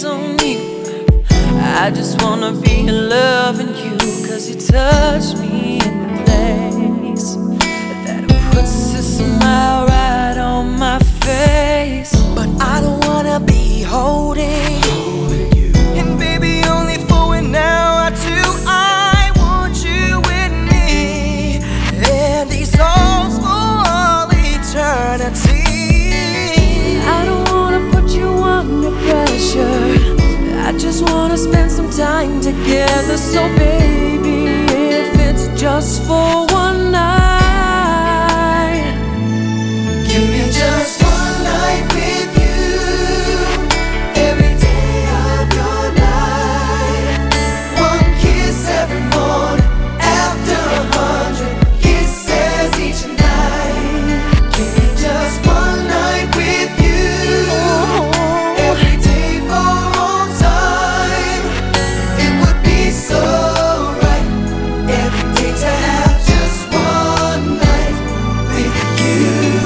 hands on you. I just wanna be in love with you, 'cause you touch me in the place that puts a smile right on my face. But I don't wanna be holding you. And baby, only for an hour too. I want you with me, and these songs for all eternity. I don't wanna put you under pressure, I just wanna spend some time together. So baby, if it's just for one night, give me just one night with you, every day of your life. One kiss every morning, after 100 kisses each night. Give me just one night with you, every day for all time. It would be so right, every day to have just one night with you.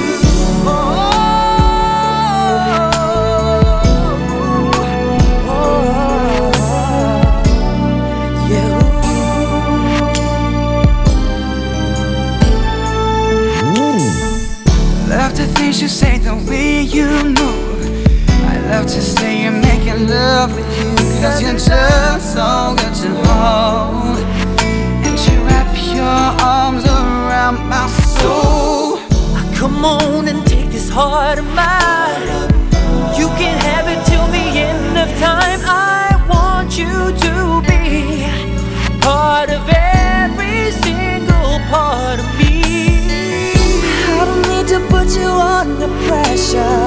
Love the things you say, the way you move. I love to stay and making love with you, 'cause you're just so good to hold, and you wrap your arms around my soul. come on and take this heart of mine. You can have it till the end of time. I want you to be part of every single part of me. I don't need to put you under pressure,